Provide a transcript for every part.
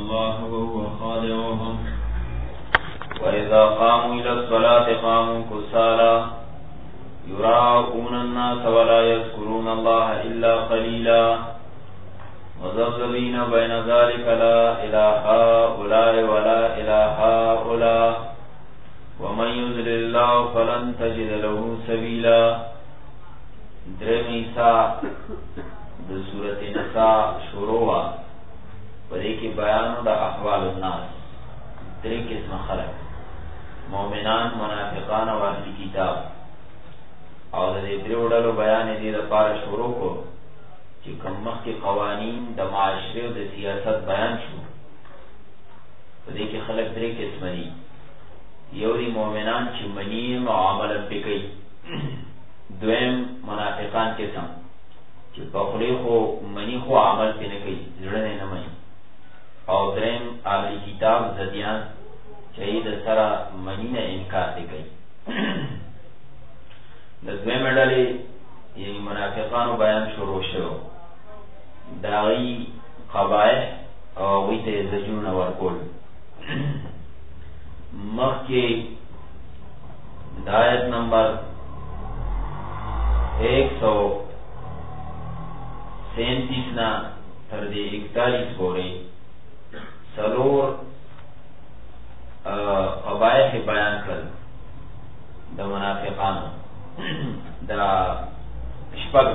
الله وهو خادعهم وإذا قاموا إلى الصلاة قاموا كسالى يراءون الناس ولا يذكرون الله إلا قليلا مذبذبين بين ذلك لا إله هؤلاء ولا إله هؤلاء ومن يضلل الله فلن تجد له سبيلا. درمی سا د سورۃ النساء شروع پدې کې بیان د احوال الناس، درې قسم خلق، مؤمنان، منافقان او اهل کتاب، او د دې درې ډلو بیان دې لپاره شروع کو چې کوم مخکې قوانین د معاشره او د سیاست بیان شو. پدې کې خلق درې قسم دي. یو دی مؤمنان چې منی معاملت پکې، دویم منافقان قسم چې په خولي خو منی خو عمل پې نه کوي، زړه نه مني، او دریم اهل کتاب زدیان چې د سره منی نه انکار دی کوي. د دویمې ډلې یعنی منافقانو بیان شروع شو، د هغوی قبایح او هغوی ته زجرونه ورکول. مخکې د آیت نمبر 137 نه تر دې 41 پورې څلور قبایح بیان کړل د منافقانو. دا شپږ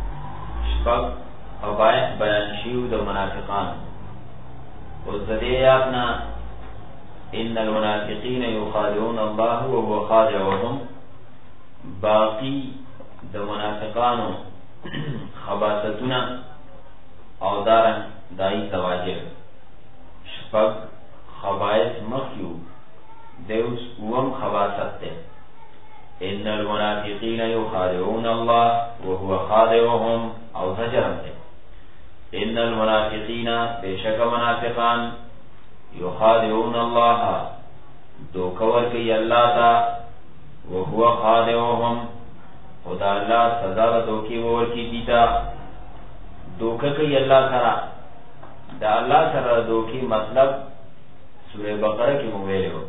قبایح بیان شیو د منافقانو. اوس د دې آیات نه ان المنافقین یخادعون الله وهو خادعهم، باقی د منافقانو خباثتونه او دارن دای زواجر شپږ خبائث مخیو دیوس اوم خباثت ته. ان المنافقین یخادعون الله وهو خادعهم او زجرم ته. ان المنافقین بیشک منافقان یخادعون الله دوکور کی اللہ تا وهو خادعهم خدا اللہ سزا دوکی ور کی دیتا دوکه کی اللہ سرا دا اللہ سرا دوکی مطلب سورہ بقرہ کی مویلے ہو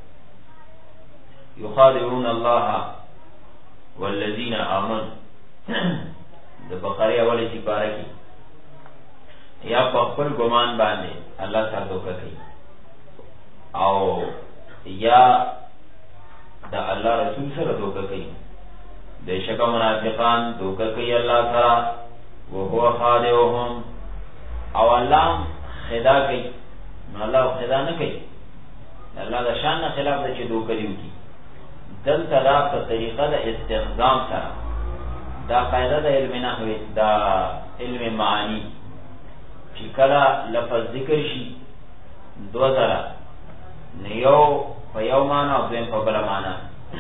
یخادعون اللہ والذین آمن دا بقرہ اولی سپارہ کی یا پخپل گمان باندے اللہ سر دوکه کی او یا دا اللہ رسول سره دوکه کوي. بیشک منافقان دوکه کوي اللہ سره وهو خادعهم او اللہ خدا کوي. نو اللہ خدا نه کوي، اللہ دا شان نه خلاف ده چې دوکه دیو کی. دلته دا په طریقه د استخدام سره دا قاعده د علم نحوی دا علم معانی چې کله لفظ ذکر شي دو ځله نیو په یو معنا او دویم په بله معنا.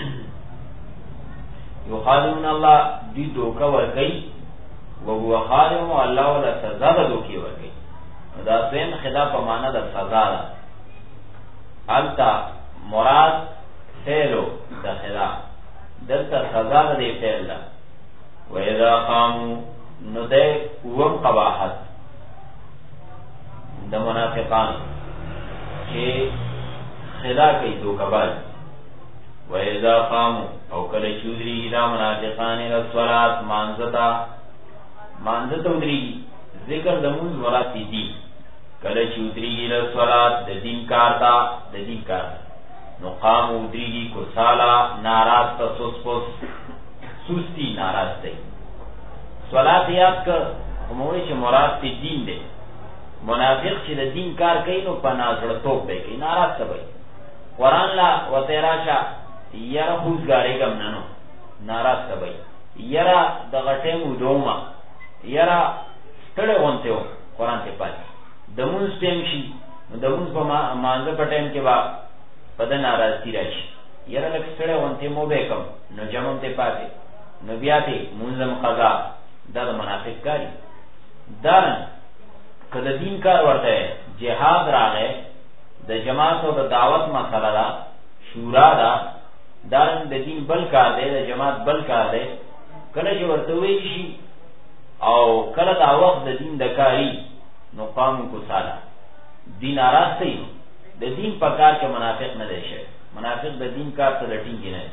یخادعون الله دوی دوکه ورکوي وهو خادعهم او الله ولا سزا د دوکې ورکوي. دا دویم خدا په معنا د سزا ده. هلته مراد فعلو د خدا، دلته سزا د دې فعل ده. واذا قاموا نو د اوم قباحت د منافقان چې خدا کوي دوکباز. و اذا قاموا او کله چودري دا منافقان الى الصلاه مانزتا ودري ذکر د مون مراد دي. کله چودري الى الصلاه د دین کار دا د دین کار نو قاموا ودري کو سالا ناراض تسوس سستی ناراض دی. صلات یاد ک هموي چې مراد دین دی. منافق چې د دین کار کوي نو په نازړتوب دی کوي، ناراض کوي. قرآن لا و تیراشا یرا خوزگاری کم ننو ناراض کبئی یرا دا غٹیم و دوما یرا ستڑے غنتے ہو قرآن کے پاس دمونز ٹیم شی دمونز پا مانزا پا ٹیم کے با پدا ناراض تی راشی یرا لک ستڑے غنتے مو بے کم نو جمم تے پاتے نو بیاتے منزم قضا دا دا منافق کاری. دارن کدا دین کار ورطا ہے جہاد را گئے د جماعت او د دعوت مسله دا شورا دا دارن د دین بل کار دی، د جماعت بل کار دی. کله چې ورته وی شي او کله دا وخت د دین د کاری نو قام کو سالا دین آراستی د دین په کار کې منافق نه دی شي. منافق د دین کار ته لټینګي نه.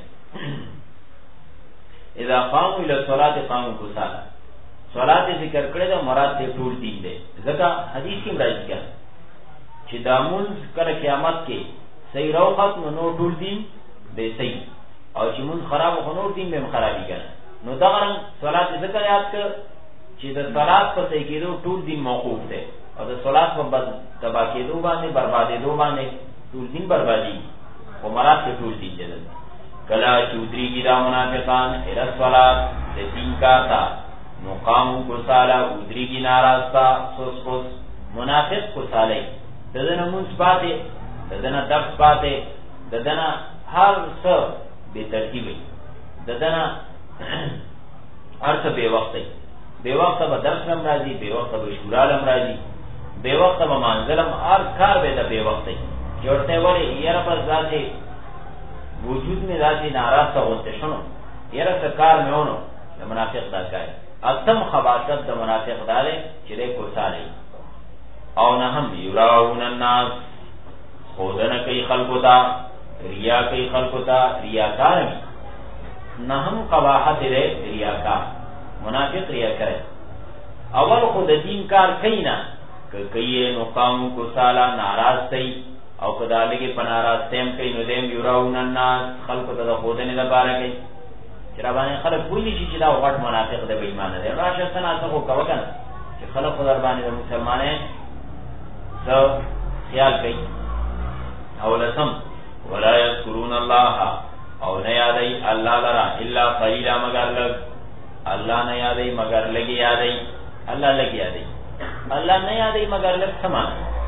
اذا قاموا الى الصلاه قاموا كسالى. صلات ذکر کړی دا مراد ته ټول دین دی. ځکه حدیث کې راځي چې دامون کله قیامت کې صحیح راوخت نو ټول دین به صحیح او چې مون خراب خو نور دین به خرابي کنه. نو دا غرض صلات ذکر یاد کړ چې د صلات په صحیح کېدو ټول دین موقوف دی او د صلات په بد تبا کېدو باندې بربادېدو باندې ټول دین بربادي او مراد ته ټول دین دی. کلا چودری کی دا منافقان الى الصلات د دین کا تا نو قامو کسالا ادری کی ناراستا سوس پوس منافق کسالی ددنا منس پاتے ددنا درس پاتے ددنا هر څه بے ترتیبی ددنا هر څه بے وقتی بے وقت به درس هم راځي بے وقت به شورالم راځي بے وقت به منزلم هر کار به د بے وقتی جوړته وری یره پر ذاته وجود میں ذاتی ناراض ہوتے شنو یره څه کار مې ونه د منافق دا کوي اتم خباثت د منافق داله چې له کوسالي او نه هم یراون الناس خودنه کوي خلقو ته ریا کوي خلقو ته ریاکار نه هم قباحت لري ریاکار منافق ریا کوي اول خود دین کار کوي نه کوي نو قوم کوسالا ناراض دی او کداله کې پناراض تیم کوي نو دیم یراون الناس خلقو ته خودنه د بارے کوي چې را باندې خلک وایي چې دا غټ منافق دی بې ایمان دی راشه سنا څه کو کنه چې خلک خدای باندې د مسلمانې څو خیال کوي او لسم ولا یذکرون الله او نه یادای الله لرا الا قلیلا مگر لگ الله نه یادای مگر لګي یادای الله لګي یادای الله نه یادای مگر لگ سمان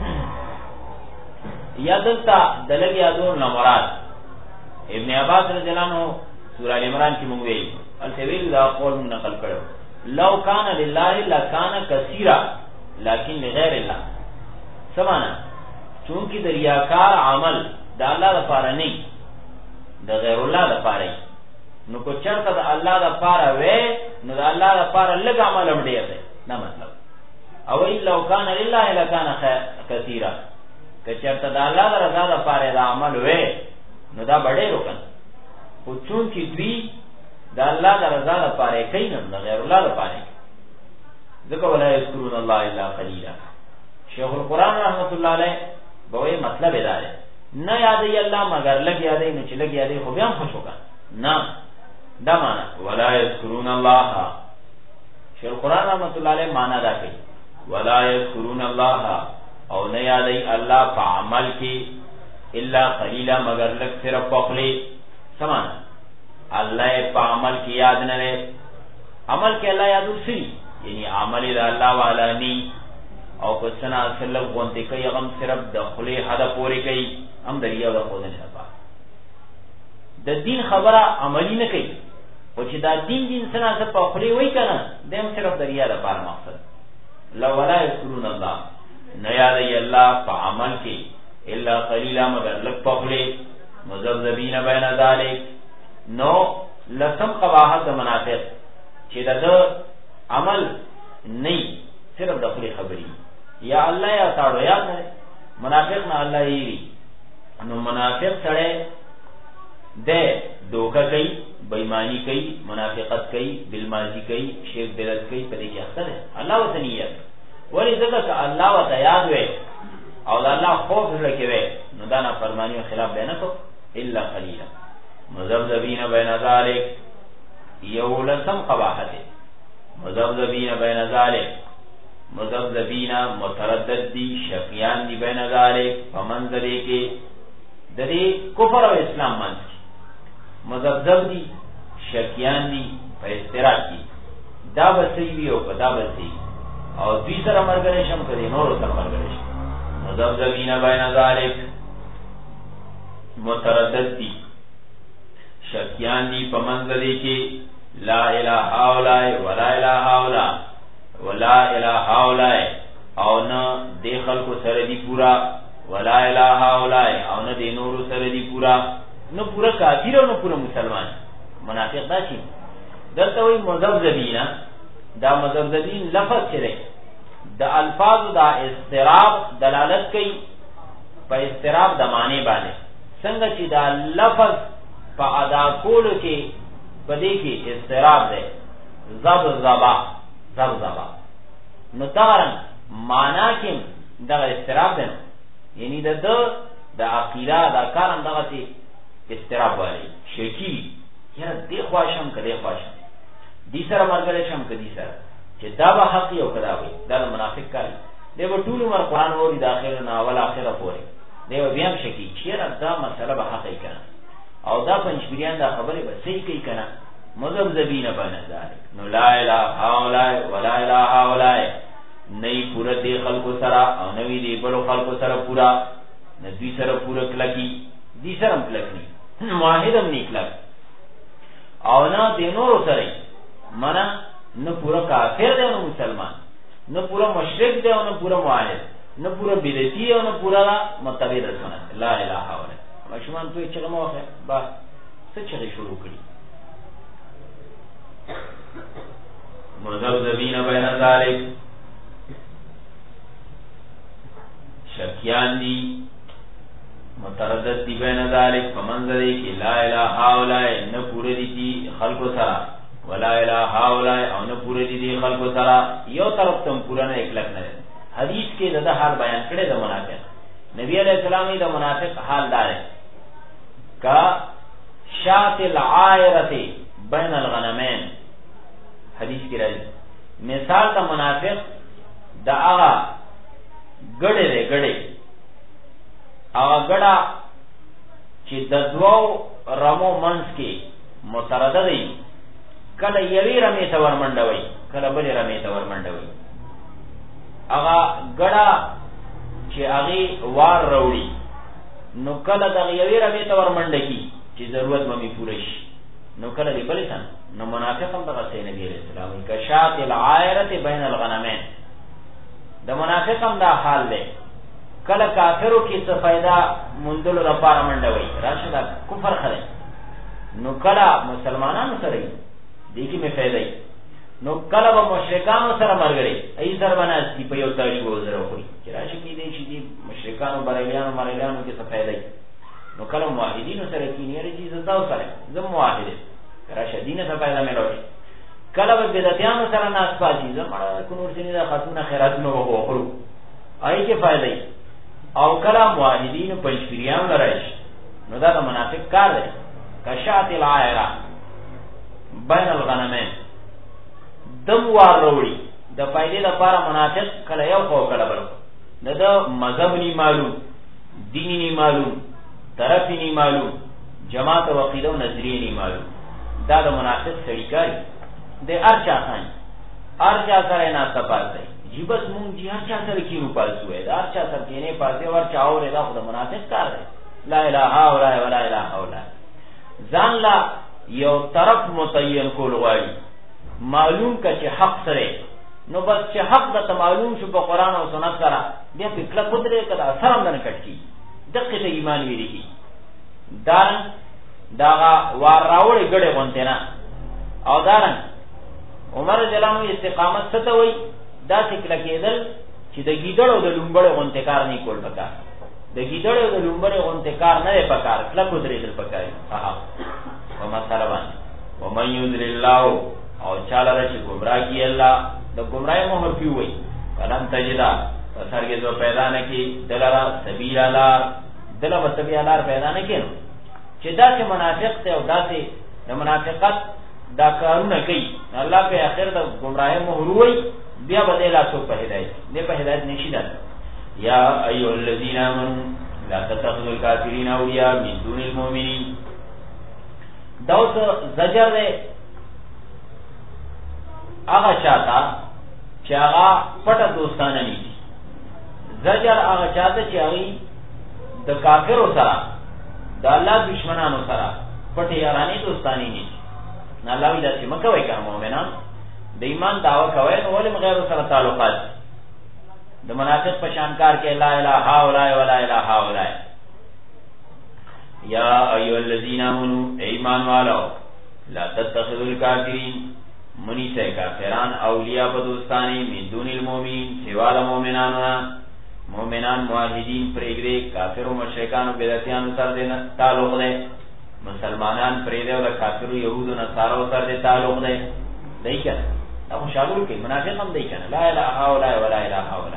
یادتا دلګي یادور نه مراد ابن عباس رضی الله عنه سورہ عمران کی مونږ ویل التویل دا قول نقل کړو لو کان لله لکان کثیرا لیکن لغیر الله سمانا چونکی د ریاکار عمل د الله لپاره نه د غیر الله لپاره نو کو چرته د الله لپاره وې نو د الله لپاره لږ عمل هم دی نه مطلب او الا کان لله لکان کثیرا که چرته د الله رضا لپاره د عمل وې نو دا ډېر وکړ او چون چې دوی د الله د رضا لپاره کوي نه د غیر الله لپاره ځکه ولا یذکرون الله الا قلیلا شیخ القرآن رحمت الله علیه به مطلب دا دی نه یادې الله مگر لګ یادې نه چې لګ یادې خو بیا خوش وکړه نه دا معنا ولا یذکرون الله شیخ القرآن رحمت الله علیه معنا دا کوي ولا یذکرون الله او نه یادې الله په عمل کې الا قلیلا مگر لګ صرف پخلی سمان اللہ پا عمل کی یاد نہ رہے عمل کے اللہ یادو سی یعنی عمل دا اللہ والا نی او کسنا سلب گونتے کئی اغم صرف دخلی حدا پوری کئی ام دریا دا خودن شفا دا دین خبرہ عملی نہ کئی او چی دا دین سنا سب پا خلی وی کنا دیم صرف دریا دا پار مقصد لولا یذکرون اللہ نیادی اللہ پا عمل کی الا قلیلا مگر لگ پا خلی مذبذبین بین ذالک نو لسم قباحت منافق چې د عمل نه صرف د خپل خبري یا الله یا تاړو یا نه منافق نه الله یې نو منافق سره د دوکه کوي بېمانی کوي منافقت کوي بالماضی کوي شرک بدعت کوي په دې کې اخته ده الله وتنیت ولی ځکه الله وت یاد وي او د الله خوف لکه وي نو دا نه فرمانی او خلاف به نه کو الا قلیلا مذبذبین بین ذالک یولسم قباحت مذبذبین بین ذالک مذبذبین متردد دی شقیان دی بین ذالک فمنظری کے دری کفر و اسلام منز کی مذبذب دی شقیان دی پا استراک کی دا بسی بی او پا دا بسی او دوی سر مرگرشم کدی نورو سر مرگرشم مذبذبین بین ذالک متردد دی شکیان دی پا منزلی کی لا الہ اولائے ولا الہ اولا ولا الہ اولائے او نا دے خلق سردی پورا ولا الہ اولائے او نا دے نور سردی پورا نو پورا کافر او نو پورا مسلمان منافق دا چی دلتا وی مذبذبین دا مذبذبین لفظ چرے د الفاظ دا استراب دلالت کوي په استراب د معنی باندې، څنګه چې دا لفظ په ادا کولو کې په دې کې استراب دی، زب زبا زب زبا، نو تغرن معنا کې دغه استراب دی، یعنی د عقیده دا کارم دغه تی استراب والی شکی یاره دی خواشم که دی خواشم، دی سره مرګلی شم که دی سره، چې دا به حق یو کدا وي، دا د منافق کاری دی به ټول عمر قرآن ووري د آخر نه اول آخره پورې، دی به بیا هم شکی چیرې دا مسله به حق ای کنه، او دا پنځپیریان دا خبرې به صحیح کوي کنه، مذبذبین بین ذلک، نو لا اله هؤلاء ولا اله هؤلاء، نئی پورا دی خلقو سره او نوی دی بلو خلقو سره پورا، نه دوی سره پورا کلکی، دی سره هم کلک نی، معاهد هم نی کلک، او نه دی نورو سره منا نه پورا کافر دی او نه مسلمان، نه پورا مشرک دی او نه پورا معاهد، نه پورا بدعتی او نه پورا متبع د سنت، لا اله هؤلاء. ماشومان توی چغه مو واخه با څه چغه شروع کړي، مذبذبین بین ذلک، شکیان دی متردد دی بین ذالک فمنظری کی لا الہ هؤلاء نه پوره دی خلقو سرا ولا الہ هؤلاء او نه پوره دی خلقو سرا، یو طرف تم پورا نه اکلک نه، حدیث کې دا حال بیان کړی د منافق، نبی علیہ السلام د منافق حال دار کا شات العائرۃ بین الغنمین، حدیث کې راځي مثال د منافق دا هغه گڑے دے گڑے، آغا گڑا چی ددوو رمو منس کی متردد دی، کل یوی رمی تور منڈوی کل بلی رمی تور منڈوی، آغا گڑا چی آغی وار روڑی نو کل دا یوی رمی تور منڈکی چی ضرورت ممی پورش، نو کل دی بلی سن، نو منافقم دا غصی نبی علیہ السلام کشات العائرت بین الغنمین، د منافقم دا حال دی، کله کافرو کې څه فائدہ مندل لپاره منډوي راشه دا کفر خره، نو کله مسلمانانو سره دی کې می فائدې، نو کله به مشرکانو سره مرګري ای سر بناستی په یو تاړي وزره خوري چې راشه کې دی چې دی مشرکانو بریلیانو مریلیانو کې څه فائدې، نو کله موحدینو سره کې نه لري چې زاو سره زم موحد راشه دینه څه فائدہ ملوي، کله به بدعتیانو سره ناس پاتې زمړه کو نور سینې د خاتون خیراتونو وغوړو آی کې فائدې، او کله موحدین پنځپیریان لرایش، نو دا د منافق کار دی، کشات العائرہ بین الغنمین، دم وار وروړي د فائدې لپاره منافق کله یو خو کله بل، نه د مذهب نی معلوم، دین نی معلوم، طرف نی معلوم، جماعت او عقیده او نظریه نی معلوم، دا د منافق طریقای دی، ارچا خان ارچا سره نه تپال دی جی بس مونږ جی ارچا سره کینو پالسو دی، ارچا سره کینه پاسه ورچا اوره دا خو د منافق کار دی، لا اله الا ولا اله الا، ځان لا یو طرف متعین کول غواړي، معلوم کا چې حق سره، نو بس چې حق د معلوم شو په قران او سنت سره، بیا په کله قدرت کړه اثر هم نه کټي، دغه ته ایمان ویری کی دارن داغه وار راوړي ګړې غونته نه، او دارن عمر جلانو استقامت څه وي، دا څکل کېدل چې د گیدړو د لومبړو غونته کار نه کول پکار، د گیدړو د لومبړو غونته کار نه پکار، کله قدرت دل پکار، ها او مساله باندې ومن یذل الله او چاله رچ گمراه کی الله، د گمراهی مهر پیو وي، فلم تجدا پسرګه جو پیدا نه کی دلرا سبیل الله، دلرا سبیل الله پیدا نه کینو، چې دا چې منافق ته او دا چې د منافقت دا کارونه کوي، الله په اخر د گمراهی مهر وي، بیا به لا څوک په هدایت نه په هدایت نشي ده، یا ایها الذین آمنوا لا تتخذوا الکافرین اولیاء من دون المؤمنین، دا اوس زجر دی هغه چاته چې هغه پټه دوستانه نیسي، زجر هغه چاته چې هغه د کافرو سره د الله دشمنانو سره پټه یارانه دوستانی نیسي، نه الله وی دا چې مکه وای کوم مؤمنان د ایمان دعوه کوي نو ولې غیر سره تعلقات، د منافق پشانکار کې لا اله الا ولا اله الا، یا ایها الذین آمنوا ایمان والو لا تتخذوا الکافرین منی سے کافران اولیاء بدوستانی من دون المومین سوا دا مومنانونا مومنان موحدین پریگرے کافر و مشرکان و بدعتیان سر دے تعلق دے مسلمانان پریدے و دا کافر و یہود و نصارو سر دے تعلق دے دائی کنا اب شاگل کئی منافق ہم دائی کنا لا الہ اولا ولا الہ اولا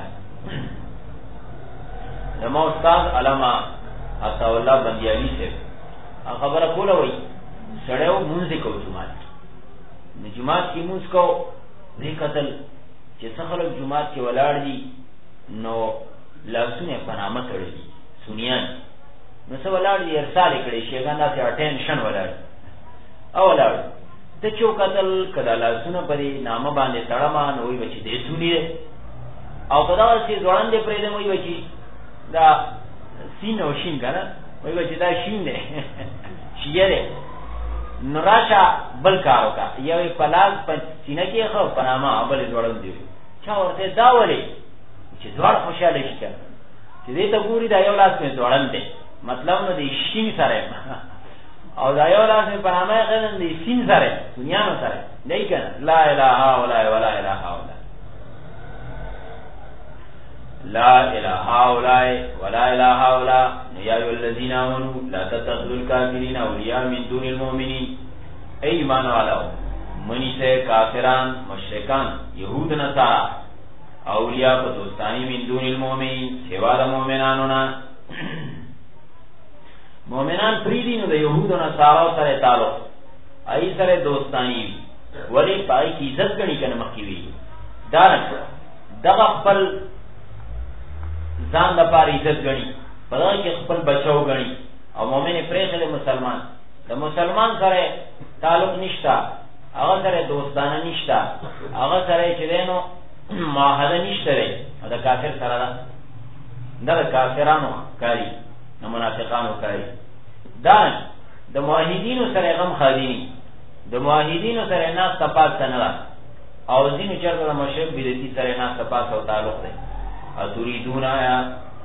دما استاد علامہ عطا اللہ بندیالی سے خبر کولا وئی سڑیو منزی کو جماعت کی منز کو دی قتل چه سخلق جماعت کی ولار دی نو لاسونه پنامه کړی سنیان نو څه ولار دی ارسال کړي شیګان داسې اټینشن ولار او ولار ته چو قتل کړه لاسونه پرې نامه باندې تړما نو وي بچی دې سنی او کدا چې ځوان دې پرې دې وي بچی دا سین او شین کنه وي بچی دا شین دې شیره نراشا بل کارو کا یوی پلاز سینه کې خو پنامه بل ځوړم دی چا ورته دا ولې چې ځوړ خوشاله شي چې دې ته ګوري دا یو لاس په ځوړم دی مطلب نو دی شین سره او دا یو لاس په پنامه غلن دی سین سره دنیا نو سره نه کنه لا اله الا ولا اله الا لا اله الا ولا اله الا یا ایها الذین آمنوا لا تتخذوا الکافرین اولیاء من دون المؤمنین ای ایمان والو منی سے کافران مشرکان یہود نصارا اولیاء په دوستانی من دون المؤمنین سوا د مؤمنانونا مؤمنان پریدی نو د یہود نصارا سره تعلق ای سره دوستانی ولی پای کی عزت غنی کنه مخکی وی دارن دغه خپل ځان د پاره عزت غنی پدای کې خپل بچاو غنی او مؤمن پرېخله مسلمان د مسلمان سره تعلق نشتا هغه سره دوستانه نشتا هغه سره چې دینو معاهده نشته دا کافر سره دا د کافرانو کاری د منافقانو کاری دا د موحدینو سره غم خادینی د موحدینو سره ناس تپاس نه او ځینې چرته د مشرک بدعتي سره ناس تپاس او تعلق دی اتریدون آیا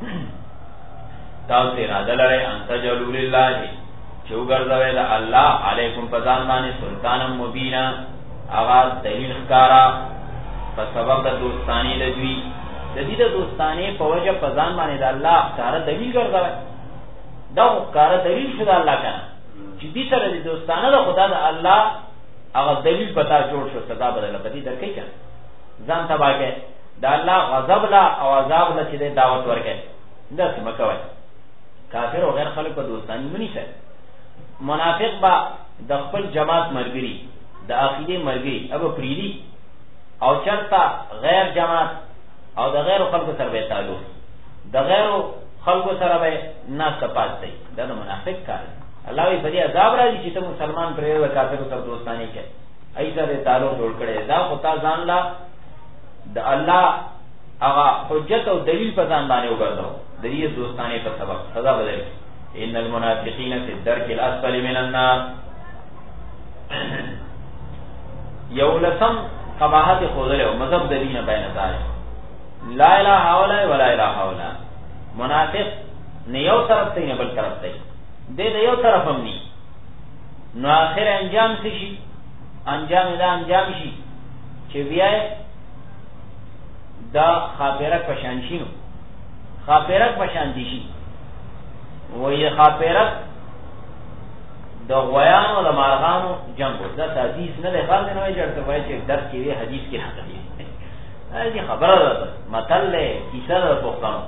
تاو سے اراده لرے انتا جلول اللہ چو گردوے دا اللہ علیکم پزان مانی سلطانم مبینا آغاز دلیل خکارا پس سبب دا دوستانی دا دوی دا دی دا دوستانی پا وجہ پزان مانی دا اللہ اختارا دلیل گردوے دا اختارا دلیل شد اللہ کنا چی دی سر دی دوستانا دا خدا دا اللہ آغاز دلیل پتا جوڑ شد صدا بدل بدی در کئی کنا زان تبا کے دا اللہ غضب لا او عذاب لا چی دے دعوت ورکے دا سمکوئی کافر و غیر خلق په دوستانی منی سره منافق با د خپل جماعت مرګري د عقیده مرګري ابو پریدي او چرتا غیر جماعت او د غیر خلق سره به تعلق د غیر خلق سره به ناس پات دی دا د منافق کار الله وی په دې عذاب راځي چې ته مسلمان پرې و کافر سره دوستانی کې ایسره تعلق جوړ کړي دا خدای ځان لا د الله هغه حجت او دلیل په ځان باندې وګرځاو دریه دوستانه په سبب سزا بدل ان المنافقین فی الدرک الاسفل من النار یولسم قباحت خودله او مذهب دین بیان دار لا اله الا ولا اله الا منافق نه یو طرف ته نه بل طرف ته دې یو طرف هم ني نو اخر انجام څه شي انجام شي چې بیا دا خاپیرک پشانشینو خاپیرک پشاندی شي وی خاپیرک دا غویانو دا مارغانو جنگو دا حدیث نه ده خال دنوی جرده وی چه درس که وی حدیث که حق دی ایسی خبر ده مطل ده کیسه ده پختانو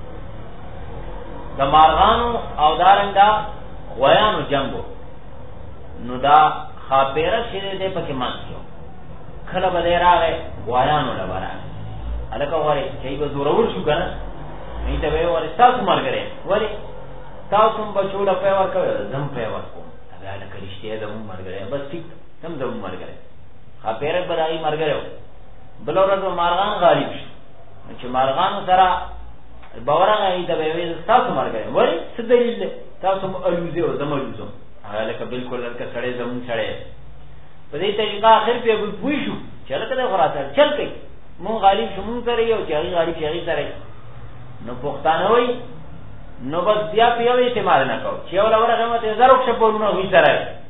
دا مارغانو او دارنگ دا غویانو جنگو نو دا خاپیرک شده ده پاکی مانسیو کل بده راغه غویانو لبرانه الکه واره چای به زورور شو کنه نه ته به واره تاسو مرګره واره تاسو بچو له په ورکو زم په ورکو دا الکه رښتیا د مون مرګره بس ټیک تم زم مرګره خاپیره بدای مرګره بلورو مارغان غالب شو چې مارغان سره باورغه ته به تاسو مرګره واره څه دلیل تاسو الوزه او زم الوزه الکه بالکل الکه سړی زم سړی په دې طریقه اخر په پوي شو چل کده خراته چل کئ مون غالب شمون سره یو چې غالب شي سره نو پښتانه وای نو بس بیا په یو اعتماد نه کو چې ولا ورغه مته زرو شپورونه وی سره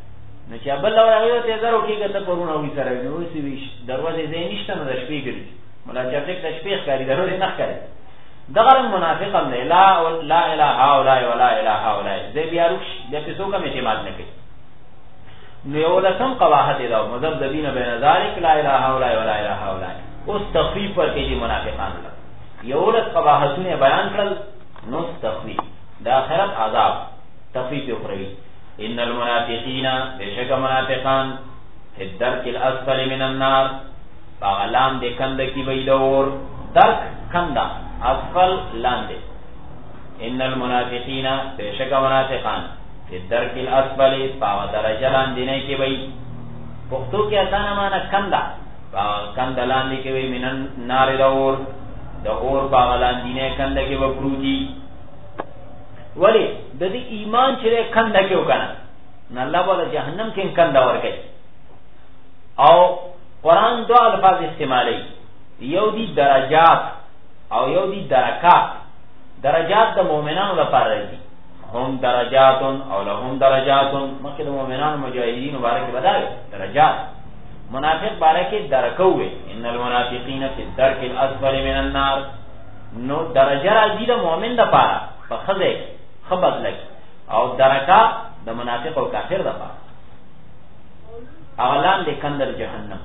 نو چې بل راغی ته زرو کېږي ته پرونه وي سره نو سی ویش دروازه دې نشته نو د شپې ګرځي ملا چې د شپې ښکاری دروازه نه ښکاری دغه منافق هم نه لا اله هؤلاء ولا اله هؤلاء دې بیا روش دې په څوک هم اعتماد نه کوي نو یو لسم قواحت دا مذبذبین بین ذلک لا اله هؤلاء ولا اله هؤلاء اوس تخفیف پر کې دي منافقان یو لس قواحتونه بیان کړل نو تخفیف د آخرت عذاب تخفیف اخروی ان المنافقین بشک منافقان فی الدرک الاسفل من النار فغلام دے کند کی بیدور درک کندا اسفل لاندے ان المنافقین بشک منافقان فی الدرک الاسفل فاغ درجہ لاندینے کی بی پختو کی اسانا مانا کندا کند لاندے کی بی من النار دور دور فاغ لاندینے کند کی بپروتی ولی د دې ایمان چې کنده کې وکنه نه الله ولا جهنم کې کنده ورکړي او قران دو الفاظ استعمالي یو دي درجات او یو دي درکات درجات د مؤمنانو لپاره دي هم درجات او لهم درجات مکه د مؤمنانو مجاهدین مبارک بدای درجات منافق بارکه درکوي ان المنافقین فی الدرک الاسفل من النار نو درجه راځي د مؤمن لپاره په خزه خبر لك او درکا د منافق او کافر دفع اولان د کندر جهنم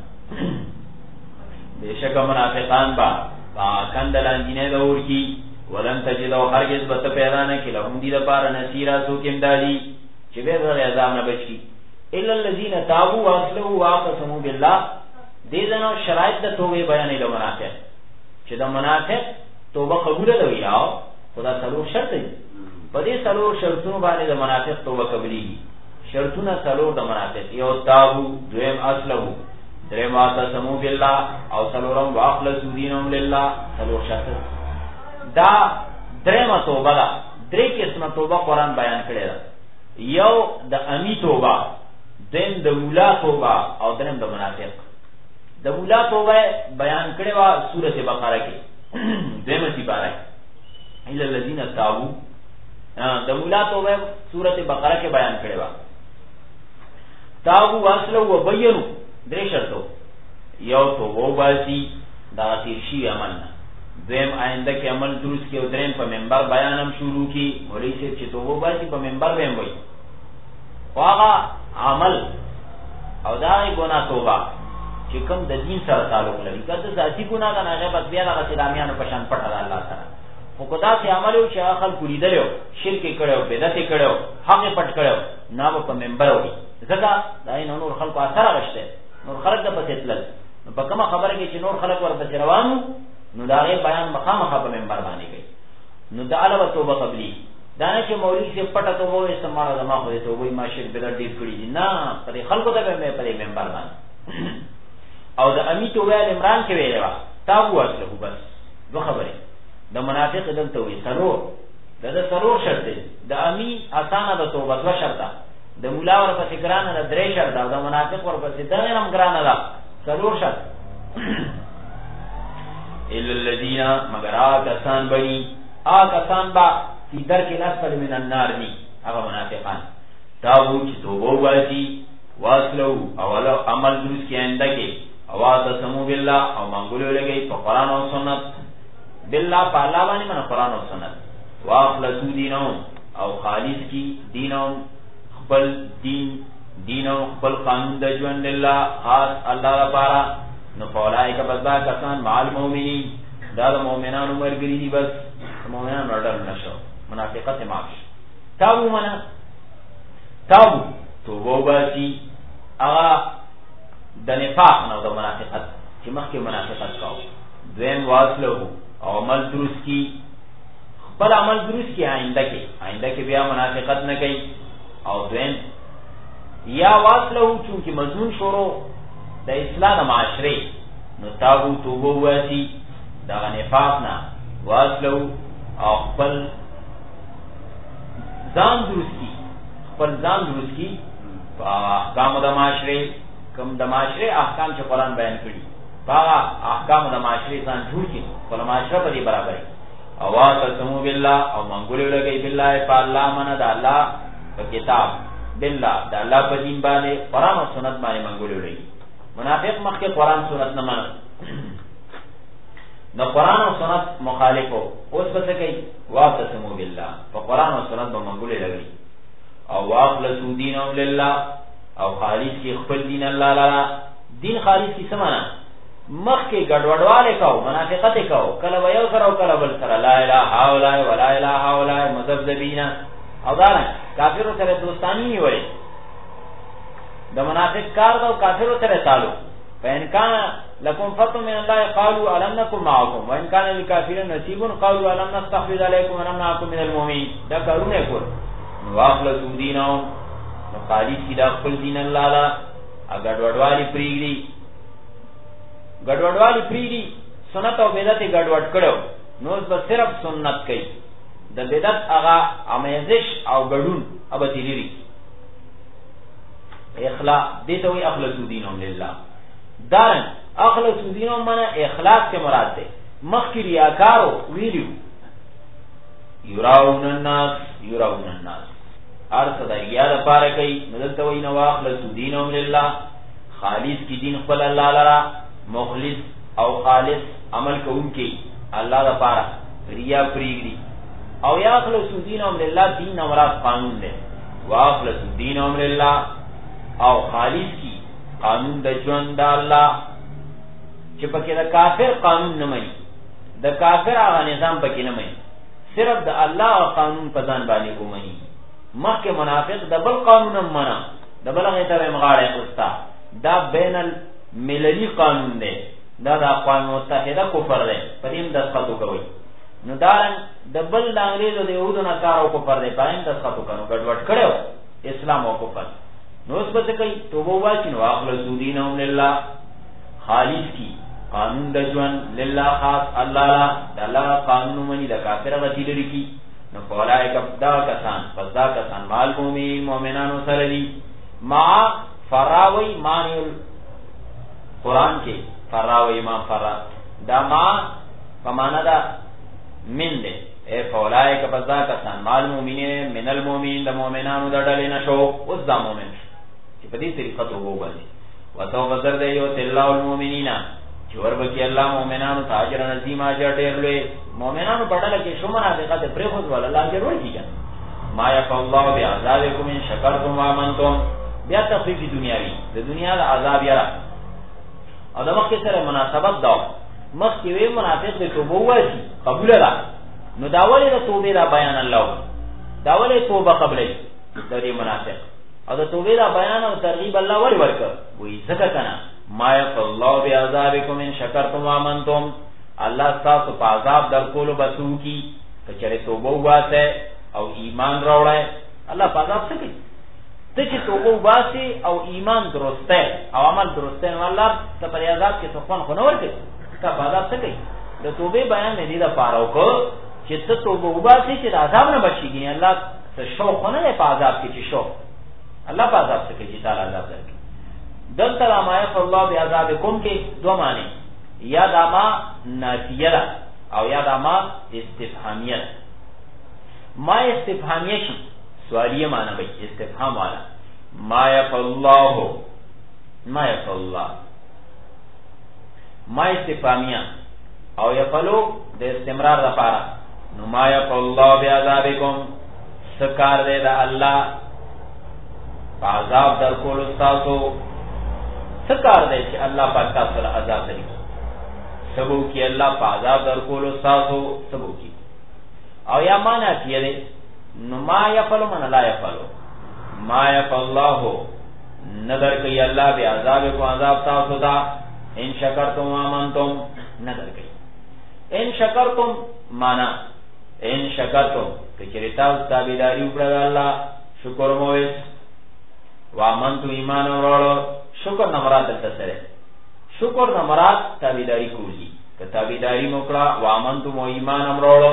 بیشک منافقان با کندلان دینه دور کی ولن تجدو هرگز بت پیدا نه کی لهم دی لپاره نصیرا سو کیمدادی چې به د عذاب نه بچی الا الذين تابوا واصلحوا واقسموا بالله دې زنو شرایط د توبه بیانې د منافق چې د منافق توبه قبول دی او خدا څلور شرط دی په دې څلور شرطونو باندې د منافق توبه قبليږي شرطونه څلور د منافق یو تابو دویم اصلحو دریم واقسموا بالله او څلورم واخلصوا دینهم لله څلور شرط دا دریم توبه ده درې قسمه توبه قرآن بیان کړی ده یو د امی توبه دیم د مولا توبه او دریم د منافق د مولا توبه بیان کړی و سورته بقره کې دیمه سپاره الا الذين تابوا د مولا توبه سورته بقره کې بیان کړی و تابوا واصلوا وبينوا درې شرطو یو توبه واسي دا تیرشي عمل نه دیم آینده کې عمل درست کې او دریم په منبر بیانم شروع کی مولوی صاحب چې توبه واسي په منبر به وایي واغه عمل او دا ګناه توبه چې کوم د دین سره تعلق لري کله ذاتی ګناه نه هغه بس بیا د اسلامیانو په شان پټه ده الله تعالی خو کدا چې عمل او چې اخل کړی درو شرک کړو بدعت کړو حق پټ کړو نه په منبر وي ځکه دا نور خلکو اثر غشته نور خلک د پته تل په کومه خبره کې چې نور خلک ورته روانو نو دا غي بیان مخامخ په منبر باندې کوي نو دا علاوه توبه قبلي دا نه چې مولوی سے پټه توبه استعمال زما خو ته وای ما شرک بدعت ډیر کړی نه په خلکو ته په منبر باندې او د امی توبه عمران کې ویلې وا تابو اصله بس دو خبره د منافق دلته وي سرور د سرور شرط د امی اسانه د توبه دو شرط د مولا ور په ګرانه د درې شرط د منافق ور په دغه نم ګرانه ده سرور شرط الا الذين مگر آکسان بنی آکسان با فی درک الاسفل من النار نی هغه منافقان تابو چې توبه واسي واصلو اولو عمل درست کې آینده کې اواز سمو بالله او منګولو لګي په قران او سنت بالله په الله باندې من قران او سنت واخلصو دینهم او خالص کی دینهم خپل دینهم خپل قانون د ژوند الله خاص الله لپاره نو پولای کا بدا کسان مال مومنین دا د مؤمنانو مرګري دي بس مؤمنانو اورل نشو منافقت معاش تابو منا تابو توبه باسي اغا د نفاق نو د منافقت چې مخکې منافقت کاو دویم واصله او عمل درست کی خپل عمل درست کی آینده کې بیا منافقت نه کوي او دویم یا واصله چونکی مضمون شروع د اصلاح د معاشره نو تابو توبه واسي د نفاق نه واصله او خپل ځان درست کی احکام د معاشره کوم د معاشره احکام چې قرآن بیان کړي هغه احکام د معاشره ځان جوړ کړي خپل معاشره په دې برابر او واقسموا بالله او منګول لګي بالله په الله من د الله په کتاب بالله د الله په دین باندې قرآن او سنت باندې منګولې لري. منافق مخکې قرآن سنت نه منل، نو قرآن او سنت مخالفو، اوس به څه کوي؟ واعتصموا بالله، په قرآن او سنت به منګولې لري. او واخلصوا دینهم لله، او خالص کی خپل دین الله لرا. دین خالص کی سمانا مخکې ګډوډواله کو، منافقت کو، کله به یو سره او کله بل سره، لا اله الا الله ولا اله الا الله مذبذبین، او دا کافرو سره دوستانی نیولې. د منافق کار دا کافرو سره تعلق. فإن كان لكم فتح من الله قالوا ألم نكن معكم وإن كان للكافرين نصيب قالوا ألم نستحوذ عليكم ولم نكن من المؤمنين. دا کارونه کول. واخلصوا دینهم، نو خالص کی دا خپل دین الله لا. ګډوډوالی پریږدي، ګډوډوالی پریږدي، سنت او بدعت ګډوډ کړو، نو بس صرف سنت کوي. د بدعت هغه امیزش او ګډون ابتی لري. اخلاص دې ته وی اخلصوا دینهم لله. دارن اخلصوا دینهم معنی اخلاص سے مراد ده. مخکې ریاکارو ویلو یراون الناس ارث د ریا لپاره کوي، مدلته وی نو اخلصوا دینهم لله، خالص کی دین خپل الله لرا، مخلص او خالص عمل کوونکی الله لپاره، ریا پریږدي. او یا اخلصوا دینهم لله، دین مراد قانون ده. واخلصوا دینهم لله، او خالص کی قانون د ژوند د الله، چې پکې د کافر قانون نه مني، د کافر هغه نظام پکې نه مني، صرف د الله قانون په ځان باندې ومني. مخکې منافق د بل قانون هم منا، د بل هغه ته مغاړه اوستا، دا بین المللي قانون دی، دا د اقوام متحده کفر دی، په دې دسخط کوي. نو دا د بل د انګریزو د یهودو نه کار او کفر دی، په دې دسخط کوي، ګډوډ کړو اسلام او کفر. نو اس بس کوي توبه واسي، نو اخلصوا دینهم لله، خالص کی قانون د ژوند لله، خاص الله لا، د الله قانون مني، د کافر غتی لري کی. نو فولای کبدا کسان، فزا کسان مال مومنانو سره دي. ما فراوی معنی قرآن کې فراوی ما فرا، دا ما فمانا دا من دے. اے فولای کبدا کسان مال مومنین من المومنین، د مومنانو د ډلې نشو، اوس دا مومن چې په دې طریقه ته وګورئ. وتو بذر دی یو الله المؤمنین، چې وربکی الله مومنانو تاجر نظیم اجر ډېر لوی. مومنانو بدل کې شو منافقت پرې خو ول الله اجر ورکړي. ما یف الله بعذابکم ان شکرتم وامنتم، بیا تخفیف دنیاوی، د دنیا د عذاب یاره. او د مخکې سره مناسبت دا مخکې وی منافق د توبه واسي قبول را، نو داوله د توبې را بیان الله، داوله توبه قبلې د دې منافق، او د توبې را بیان او ترغیب الله ورکړ. وی زکه کنه ما یف الله بعذابکم ان شکرتم وامنتم، الله تاسو په عذاب در کولو بسو کی کچره توبه واسه او ایمان راوړای. الله په عذاب څه کوي؟ ته چې توبه واسه او ایمان درسته او عمل درسته، نو الله ته په عذاب کې څه خو نه ورکړي. ته په عذاب څه کوي؟ د توبې بیان نه دی دا پاره وکړه چې ته توبه واسه چې د عذاب نه بچیږي. الله څه شوق نه په عذاب کې چې شوق الله په عذاب څه کوي چې تعالی عذاب درکړي. دلته ما یف الله بعذابکم کې دوه معنی، یا داما نافیه او یا داما استفهامیه. ما استفهامیه شي سوالیه معنی وي، استفهام والا. ما یف الله، ما یف الله، ما استفهامیه او یفلو د استمرار لپاره. نو ما یف الله بعذابکم، سکار دې د الله عذاب در کول تاسو، سکار دې چې الله پاک تاسو سره عذاب لري، سبو کی اللہ پا عذاب در کولو ساسو سبو کی. او یا مانا کیا دے نو ما یفلو من لا یفلو، ما یفل اللہ ندر کئی اللہ بی عذاب کو عذاب تاسو دا، ان شکرتم آمنتم ندر کئی. ان شکرتم مانا ان شکرتم کچری تاسو تابیداری اکڑا اللہ شکر مویس، وامنتو ایمان اورولو، شکر نمرات دلتا سرے، شکر نمرات تابیداری کولی، که تابیداری مکڑا وامنتم و ایمان امروڑو،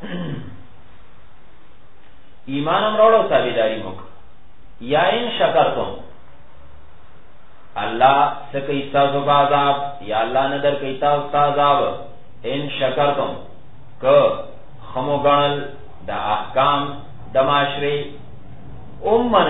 ایمان امروڑو تابیداری مکڑا. یا ان شکرتم اللہ سکی تاسو کا عذاب، یا اللہ ندر کئی تاسو کا عذاب. ان شکرتم که خمو گنل دا احکام دا معاشری، منل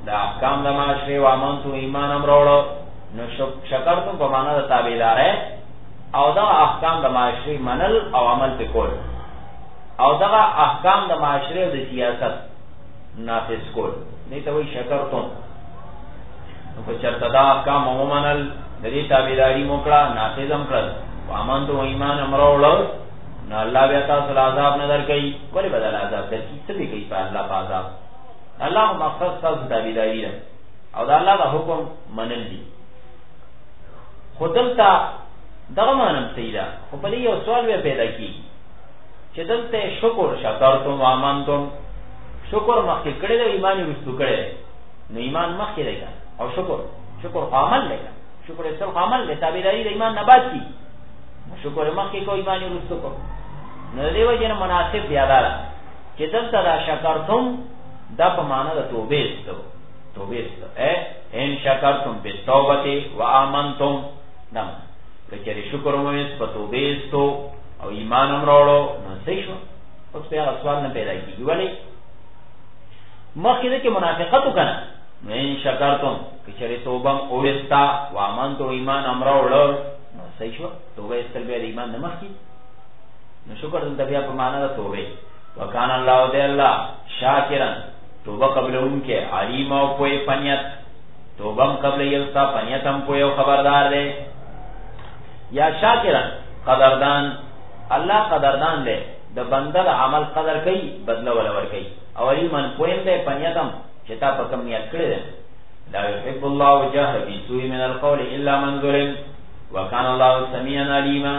دا احکام د معاشره و امنتم ایمان امروړو نو شکرتم په معنا د تابعدار او دا احکام د معاشره منل او عمل په کول او دا احکام د معاشره او د سیاست نافذ کول دې ته وایي شکرتم. نو په چرته دا احکام ومنل د دې تابعداري موکړه نافذ هم کړل و امنتم ایمان امروړو نو الله بیا تاسو له عذاب نه درکوي. ولې بدل عذاب درکوي؟ څه به کوي په الله په عذاب؟ الله مقصد تاسو تابعداري ده او د الله د حکم منل دي. خو دلته دغه معنی صحیح ده، خو په دې یو سوال بیا پیدا کېږي چې دلته شکر شکرتم و امنتم، شکر مخکې کړی دی ایمان یې وروستو کړی دی، نو ایمان مخکې دی که او شکر خو عمل دی که، شکر اصل خو عمل دی، تابعداري د ایمان نه بعد کېږي. شکر مخکې کو ایمان یې وروستو کو، نو د دې وجې نه مناسب بیا دا ده چې دلته دا شکرتم دا په معنا د توبې استو ان شکرتم بالتوبه و آمنتم دم که چېرې شکر وویست په توبې استو او ایمان هم راوړو نو صحیح شو. اوس بیا هغه سوال نه پیدا کېږي ولې مخکې ده کې منافقت وکړه نو ان شکرتم که چېرې توبه هم وویسته و آمنتم ایمان هم راوړو نو صحیح شو. توبه ایستل بیا د ایمان نه مخکې نو شکر دلته بیا په معنا د توبې وکان الله دی الله شاکرا توبه قبلون کې علیم او پوی پنیت توبه هم قبل یلسا پنیت هم پوی او خبردار دی یا شاکرن قدردان الله قدردان دی د بنده د عمل قدر کوي بدله ولا ور کوي او علیم پویم دی پنیت هم چې تا په کوم نیت کړی دی. لا يحب الله جهر بالسوء من القول الا من ظلم وكان الله سميعا عليما.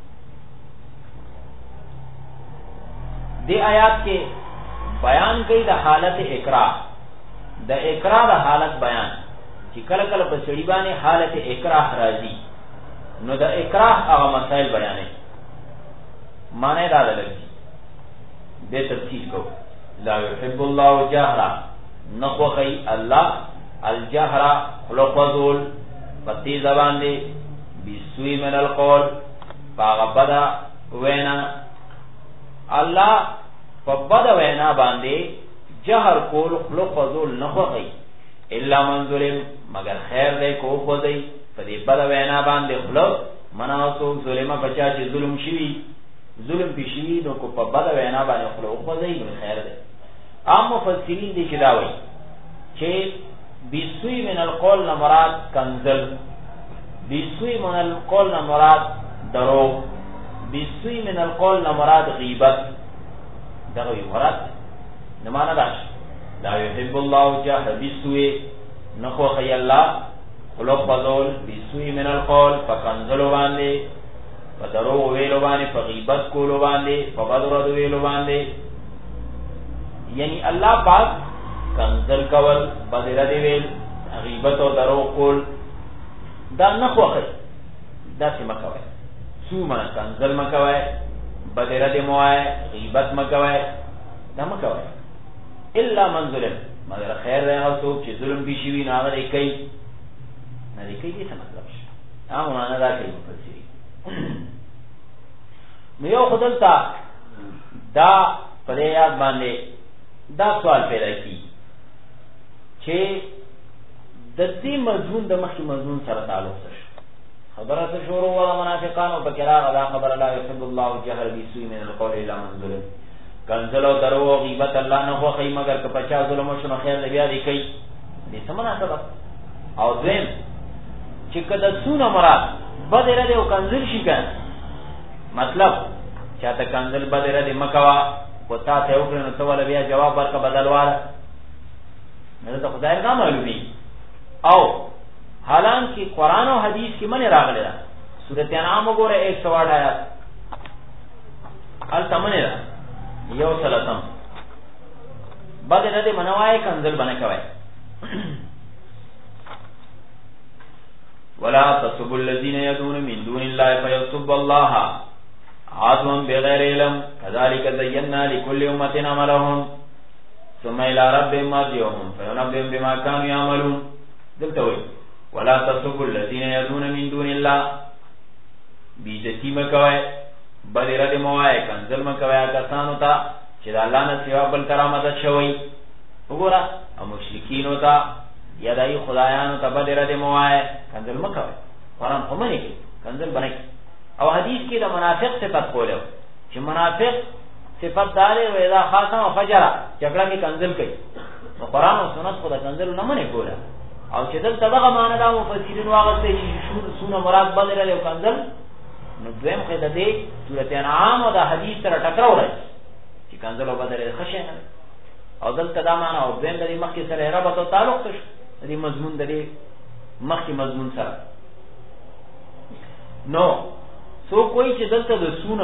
دی آیات کې بیان کوي د حالت اکراه، د اکراه د حالت بیان چې کله کله په سړي باندې حالت اکراه راځي نو د اکراه هغه مسائل بیانې معنی دا لګي به تفصیل کو. لا يحب الله جهرا نخوخی الله الجهر خلق وزول پتی زبان دی بسوی من القول پاغبدا وینا الله په بد وینا باندې جهر کول خلق فضول نه خوږي الا من ظلم مگر خیر دې کو خو دې په دې بد وینا باندې خلق مناسو ظلم بچا چې ظلم شي ظلم بشي نو کو په بد وینا باندې خلق خو دې خیر دې. عام مفسرین دې کدا وایي چې بسوی من القول نه مراد کنزل، بسوی من القول نه مراد دروغ، بسوی من القول نه مراد غیبت. دغه یو مراد نه معنا ده لا يحب الله جهر بالسوء نخو خي الله خلق فضول بسوء من القول فکنزل باندې فدروغ ویلو باندې فغیبت کولو باندې فبدرد ویلو باندې یعنی الله پاک کنزل کول بدرد ویل غیبت او دروغ کول دا نخو خي دا څه مکوي سو ما کنزل مکوي بدرد موای غیبت مکوای دا مکوای الا من ظلم مگر خیر دی هغه څوک چې ظلم به شي نه هغه کوي نه دی کوي څه مطلب شي هغه معنا دا کوي مفسرین. نو یو خدلتا دا په یاد باندې دا سوال پیدا کی چې د دې مضمون د مخکې مضمون سره تعلق څه خبره ته شروع ولا منافقان او بکرا غدا خبر لا يحب الله جهر بالسوء من القول الا من ظلم کنزل او درو غیبت الله نه خو خی مگر که 50 ظلم شنو خیر بیا دی کوي دې سمونه سبب او دین چې کله سونه مراد بدره دې او کنزل شي کنه مطلب چاته کنزل بدره دې مکوا پتا ته وکړنه نو سوال بیا جواب ورکړه بدلوار نه ته خدای نه معلومي او حالانکہ قرآن و حدیث کی من راغلے دا سورۃ انعام وګوره 108 آیات ال تمنه دا یو سلام بعد نه دې منوای کنزل بنه کوي ولا تسبوا الذين يدعون من دون الله فيسبوا الله عدوا بغير علم كذلك زينا لكل امه عملهم ثم الى ربهم مرجعهم فينبئهم بما كانوا يعملون. دلته ولا تسبوا الذين يدعون من دون الله بیزتی مکوای بدرد موای کنزل مکوای کسانو ته چې د الله نه سوا بل تر مدد شوی. وګوره او مشرکینو ته یا دای خدایانو ته بد رد موای کنزل مکوي قرآن خو منی کوي کنزل بنه. او حدیث کې د منافق صفت کوله چې منافق صفت دار و اذا خاصم فجر جګړه کې کنزل کوي. نو قرآن او سنت خو د کنزل نه منی کوله. او چې دلته دغه معنی دا مفسرین واغسته چې سونه مراد بد رد او کنزل، نو دویم خې د دې سورۃ انعام او د حدیث سره ټکراو راځي چې کنزل او بد رد خشه نه. او دلته دا معنی او دویم د مخکې سره ربط او تعلق ته دې مضمون د دې مخکې مضمون سره. نو سو کوئی چې دلته د سونه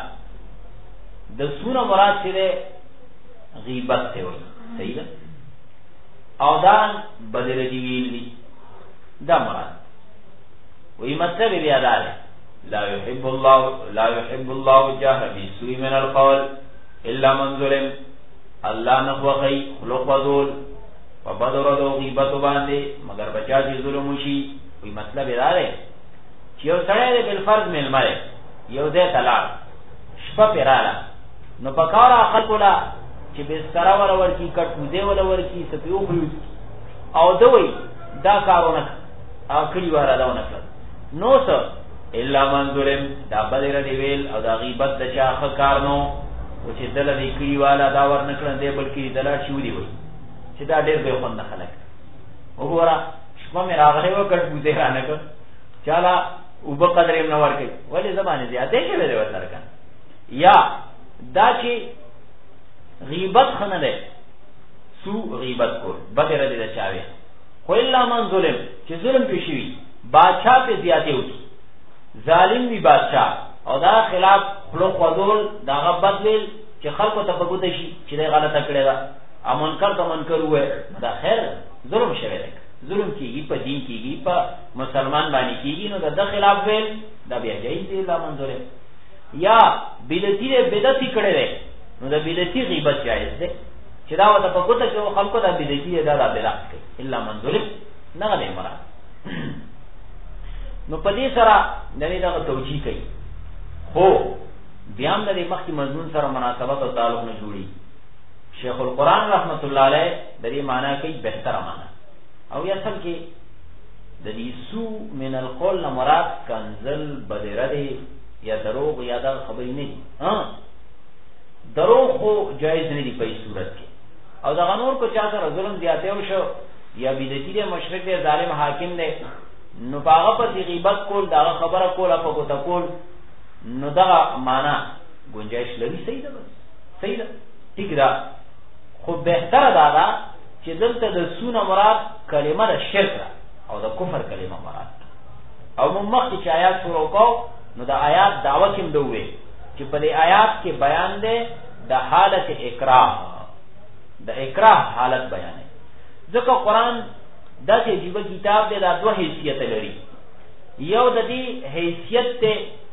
مراد چې غیبت ته وایي، صحیح ده، او دا بدل دی ویلی دا مراد وی مطلب بیا دا ده لا يحب الله الجهر بالسوء من القول الا من ظلم. الله نخوخی خلق وذول وبدر دو غیبت باندې مگر بچا چې ظلم وشي. وی مطلب دا ده چې یو سړی بالفرض ملمره یو دې طلاق شپه پیراله نو پکاره خلقلا چې بستر ور کی کټوزه ور کی سپیو خلو او دوی دا کارونه اخلي واره داونه نو څه الا من ظلم دا بدر دی ویل او دا غیبت د چا کار نو او چې دل دی کړي والا دا ور نکړل دی بلکې دلا شو دی وای چې دا ډېر به خوند خلک وګوره شپه مې راغلی و کټوزه رانه کړ چاله وب قدرې نو ور کوي ولې زبانه زیاته کې ویل ورسره کړه یا دا چې غیبت خنه ده سو غیبت کول بدر دې چاوي خو الا من ظلم چې ظلم پېښوي بادشاہ په زیاته وي ظالم وي بادشاہ او دا خلاف خلق وذول دا غبط ویل چې خلکو ته بګوت شي چې دا غلطه کړې ده امنکر ته منکر وې دا خیر ظلم شوی دی. ظلم کیږي په دین کیږي په مسلمان باندې کیږي نو دا خلاف ویل دا بیا جایز دی. الا من ظلم یا بدعتي کړي ده نو دا بدعتي غیبت جایز ده چې دا وته په کوته کې خلکو دا بدعتي دا بدعت کوي الا من ظلم نه غلې مراد. نو په دې سره دغه دا توجیه کوي خو بیا هم د مخکې مضمون سره مناسبت او تعلق نه جوړي. شیخ القرآن رحمت الله علیه د دې معنی کوي بهتره معنی او اصل کې د دې سو من القول نه مراد کنزل بدره یا دروغ یا دا خبرې نه دي. دروغ خو جایز نه دی په صورت کې او دا نور کو چا سره ظلم زیاته وشو یا بدعتي دی مشرک دی ظالم حاکم دی نو باغه په غیبت کول دا خبره کوله په کوته کول نو دا معنا گنجائش لري. صحیح ده صحیح ده ٹھیک ده خو بهتره دا چې دلته د سونه مراد کلمه د شرک او د کفر کلمه مراد او مخکې چې آیات شروع کو نو دا آیات دعوه کوم دوی چې په دې آیات کې بیان ده د حالت اکراه د اکراه حالت بیان دی. ځکه قرآن داسې عجیب کتاب دی دا دوه حیثیت لري. یو د دې حیثیت ته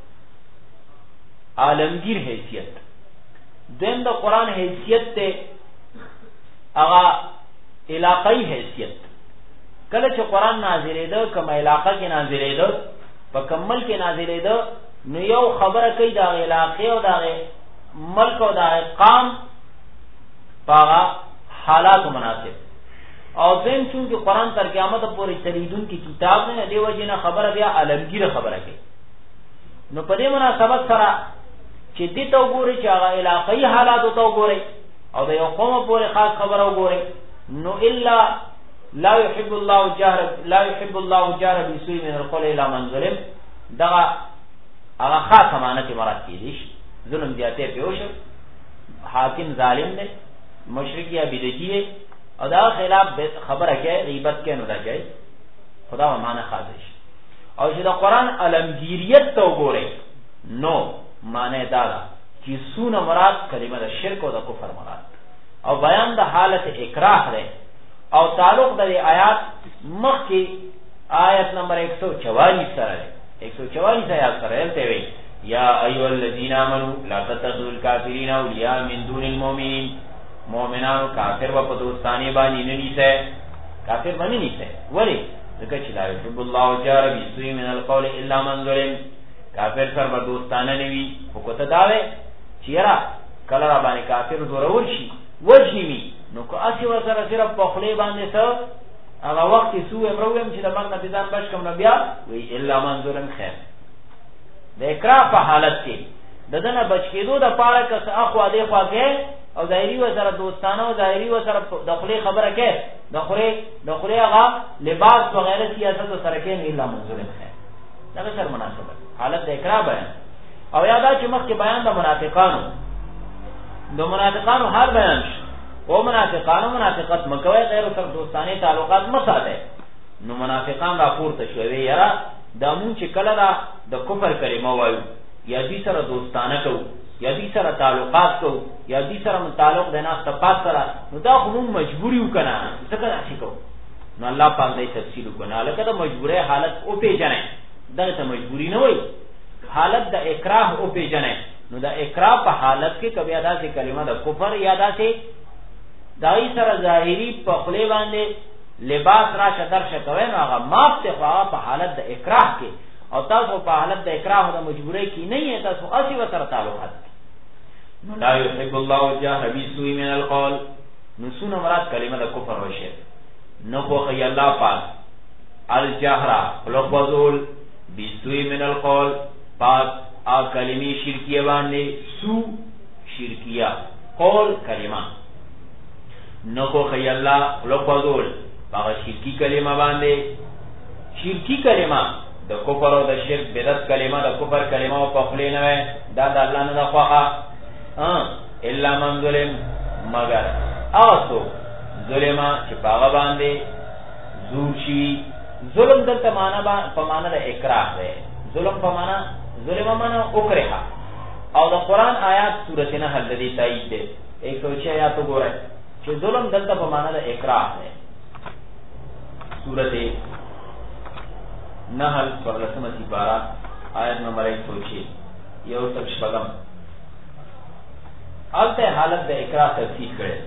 عالمگیر حیثیت، دویم د قرآن حیثیت ته هغه علاقائی حیثیت. کله چې قرآن نازلېده کومه علاقه کې نازلېده په کمل کې نازلېده نو یو خبره کوي د علاقې او د ملک او د قام په حالات مناسب او زم چون کې قرآن تر قیامت پورې چلیدون کې کتاب نه دی وجه نه خبره بیا عالمگیر خبره کوي. نو په دې مناسبت سره چې دې ته وګوري چې هغه علاقائی حالات ته وګوري او د یو قوم پورې خاص خبره وګوري نو الا لا يحب الله الجهر بالسوء من القول الا من ظلم دا هغه خاص امانت مراد کیږي. ظلم زیاته پیوشه حاکم ظالم نه مشرک یا بدعتي او دا خلاف خبره کوي غیبت کوي نو دا جایز خدا و معنی خاص او چې دا قرآن علمگیریت ته وګوري نو معنی دا چې سونه مراد کلمه د شرک او د کفر مراد او بیان د حالت اکراه ده او تعلق د آیات مخکې آیت نمبر 144 سره 144 آیات سره ته وی یا ایها الذین آمنوا لا تتخذوا الکافرین اولیاء من دون المؤمنین. مومنانو کافر و په دوستانی باندې نه نیسه کافر باندې نیسه ولی ځکه چې لا يحب الله الجهر بالسوء من القول الا من ظلم. کافر سره په دوستانه نیوي خو کوته داوي چیرې کله را باندې کافر زورور شي وجنی نو که اسی و سره صرف په خولې باندې څه هغه وخت کې سو امرویم چې د مرګ نه ځان بچ کوم نو بیا وی الا من ظلم خیر د اکراه په حالت کې د دنه بچ کېدو د پاره که څه اخوا دی خوا کې او ظاهري و سره دوستانه او ظاهري و سره د خولې خبره کې د خولې هغه لباس وغیرہ سیاست سره کې نه الا من ظلم خیر دا سره مناسبه حالت د اکراه بیان او یادا چې مخکې بیان د منافقانو حال بیان شي او منافقت مکوي غیر سره دوستانه تعلقات مساله نو منافقان را پورته شوي یاره دا مون چې کله دا د کفر کلمه وایو یا دې سره دوستانه کو یا دې سره تعلقات کو یا دې سره متعلق د ناس تپاس سره نو دا خو مون مجبوری وکنه څه کوي کو نو الله پاک دې تفصیل وکنه لکه دا مجبوره حالت او پیژنه دا ته مجبوری نه وای حالت د اکراه او پیژنه نو دا اکراه په حالت کې کبي ادا سي کلمه د کفر یادا سي دای سره ظاهری په خلی باندې لباس را شدر شکوي نو هغه معاف ته په حالت د اکراه کې او تاسو په حالت د اکراه او د مجبورۍ کې نه یې تاسو اسی و سره تعلقات نو لا يحب الله الجهر بالسوء من القول نو سونه مراد کلمه د کفر وشه نو خو خی الله پاک الجهر لفظول بالسوء من القول پاک ا کلمې شرکیه باندې سو شرکیه قول کلمه نو کو خی الله لفظول هغه شرکی کلمه باندې شرکی کلمه د کفر او د شرک بدعت کلمه د کفر کلمه او په خلی نه دا د الله نه خوخه الا من ظلم مگر اوسو ظلما چې پاغه باندې زور شي ظلم دلته معنا په معنا د اکراه ده ظلم په معنا ظلم معنا اوکرها او د قران آیات سورته نحل د دې تایید ده 106 آیات وګورئ چې ظلم دلته په معنا د اکراه ده سورته نحل ورلسمه سپارہ آیت نمبر 106 یو تک شپغم الته حالت د اکراه تفصیل کړي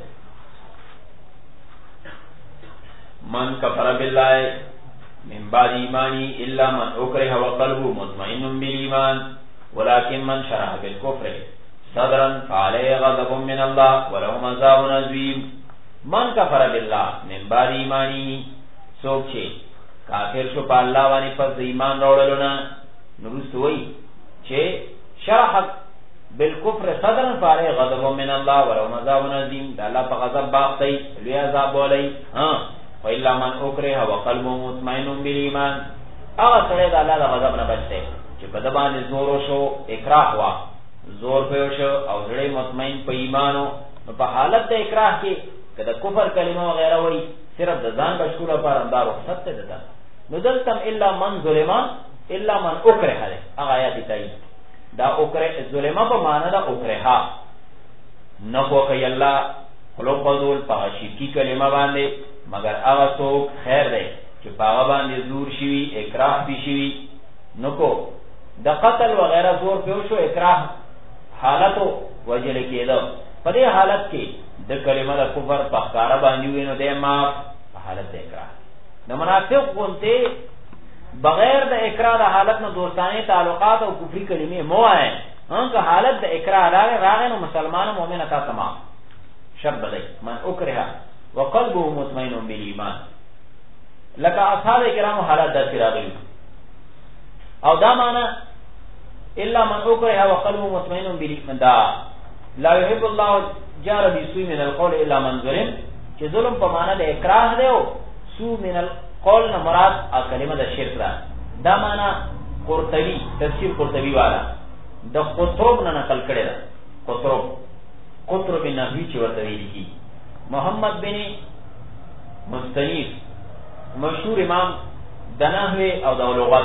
من کفر بالله من بعد ایمانی الا من اکره وقلبه مطمئن بالایمان ولكن من شرح بالكفر صدرا فعليه غضب من الله ولهم عذاب عظیم من کفر بالله من بعد ایمانی سوک چه کافر شو پا اللہ وانی پس ایمان روڑلو نا نروست ہوئی چه شرح بالکفر صدرن فارے غضب من اللہ ولهم عذاب عظیم دا اللہ پا غضب باقتی لوی عذاب بولی وإلا من اکره وقلبه مطمئن بالایمان اغا سڑے دا اللہ دا غضب نبچتے چه پدبان زورو شو اکراح وا زور پیو شو او زڑے مطمئن پا ایمانو پا حالت دا اکراح کی که دا کفر کلمه وغیرہ وی صرف د ځان بشکوله پر اندار رخصت ته ده نو دلتم الا من ظلما الا من اکره ده هغه آیات دی دا اکره ظلما په معنا دا اکره نه خو کوي الله خلق فضل په شرکی کلمه باندې مگر هغه څوک خیر دی چې په هغه باندې زور شي اکراه بي شي نو کو د قتل وغیرہ زور په شو اکراه حالتو وجل کېده په دې حالت کې د کلمه د کفر په ښکارا باندې وینو د ما په حالت د اکراه د منافق غونته بغیر د اکراه د حالت نه دوستانه تعلقات او کفری کلمې مو آئے که حالت د اکراه راغی نو مسلمان مؤمن تا تمام شب بدای من اکره وقلبه مطمئن بالایمان لکه اصحاب کرام حالت د راغلی او دا معنا الا من اکره وقلبه مطمئن بالایمان دا لا يحب الله جار بسوء من القول الا من ظلم چې ظلم په معنا د اکراه دی او سوء من القول نه مراد کلمه د شرک ده دا معنا قرطبی تفسیر قرطبی والا د قطرب نه نقل کړی ده قطرب نحوی چې ورته ویل کی محمد بن مستنیف مشهور امام د نحوی او د لغت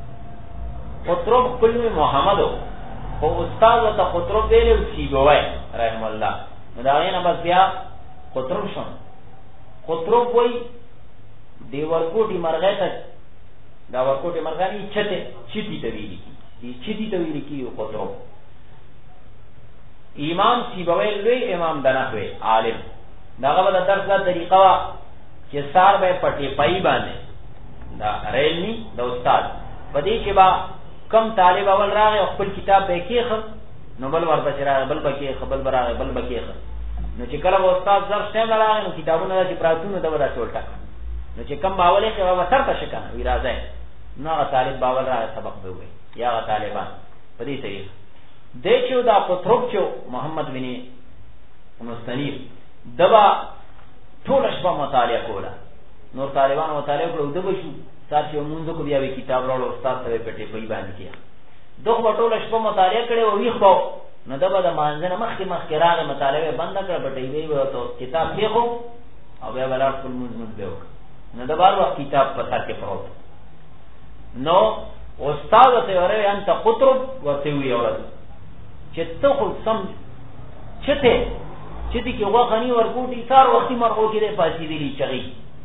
قطرب کلمه محمدو او استاد ته قطرب ویلو سیبوی رحم الله نو دا غینه بس بیا قطرب شون قطرب وای دی ورکوټی مرغه ته دا ورکوټی مرغانی چتی ته ویل کی دی چتی ته ویل کی قطرب امام سیبوی لوی امام دنحوی عالم داغه د درس لا طریقه وا چې سار به پټی پای باندې دا ریلنی د استاد پدې چې با کم طالب اول راغی خپل کتاب به کېخ نو بل ور بچ راغی بل بکې خپل براغی بل بکې نو چې کله استاد زر ټیم راغی نو کتابونه چې پراتونه د ودا چولټا نو چې کم باولې کې و سر ته شکنه وی راځي نو طالب باول را سبق به وي یا طالبان په دې طریقه دیکھو دا قطرب چو محمد بن مستنیر دبا ټول شپه مطالعه کوله نور طالبان مطالعه کړو دبا شو سات یو مونږ کو بیا وی کتاب راوړ استاد ته پټې په باندې کیا دغه ټول شپه مطالعه کړي او وی خو نو دبا د مانځنه مخکې راغی مطالعه بند کړ پټې وی ورته کتاب دیخو او بیا ولر خپل مونږ به وک نو د بار وخت کتاب په سر کې پروت نو استاد ته وره انت قطرب ورته وی اورل چې ته خو سم چته چې دې کې وغنی ورکوټي سار وختي مرغو کې دې پاتې دي چغي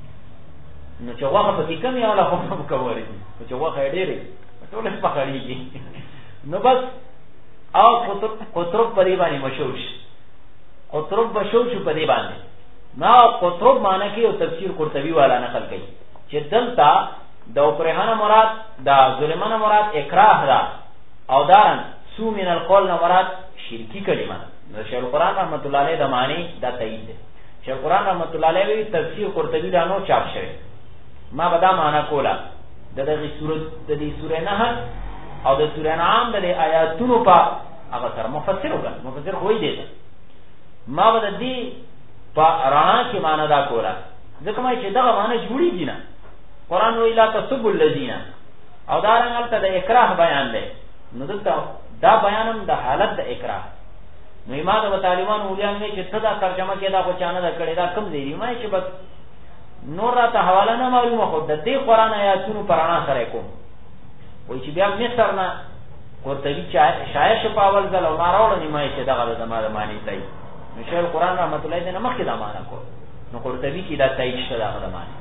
نو چې واغه په کې کمی والا هم کوي چې واغه ډېرې ټول په خړېږي نو بس او قطرب په دې باندې مشهور شي قطرب مشهور شو په دې باندې ما قطرب معنی کې او تفسیر قرطبي والا نقل کوي چې دلته د پرهانه مراد دا ظلمانه مراد اکراه را او دارن سو من القول نه مراد شرکی کلمه نو شیخ القرآن رحمت الله علیه د معنی دا تایید ده شیخ القرآن رحمت الله علیه وی تفسیر قرطبی دا نو چاپ شوی ما بدا معنا کولا د دې سورې نحل او د سورې انعام د آیاتونو په هغه سره مفسر وکړ مفسر خوې دی ما بدا دې په رانا کې معنا دا کولا ځکه ما چې دا معنا جوړیږي نه قرآن وی لا تسبوا الذین او دا رنګ ته د اکراه بیان دی نو دلته دا بیانم د حالت د اکراه نو ما د طالبان اولیان نه چې صدا ترجمه کې دا خو چانه دا کړي دا کم دی ما چې بس نور راته حواله نه معلومه خو د دې قرآن آیاتونو پرانا سره کوم وای چې بیا مصر نه قرطبي شایع شپاول ځل او راوړل ما چې دغه د زماده معنی دی نو شیخ قرآن رحمت الله دې نه مخکې دا معنا کو نو قرطبي کې دا تایید شته دا معنی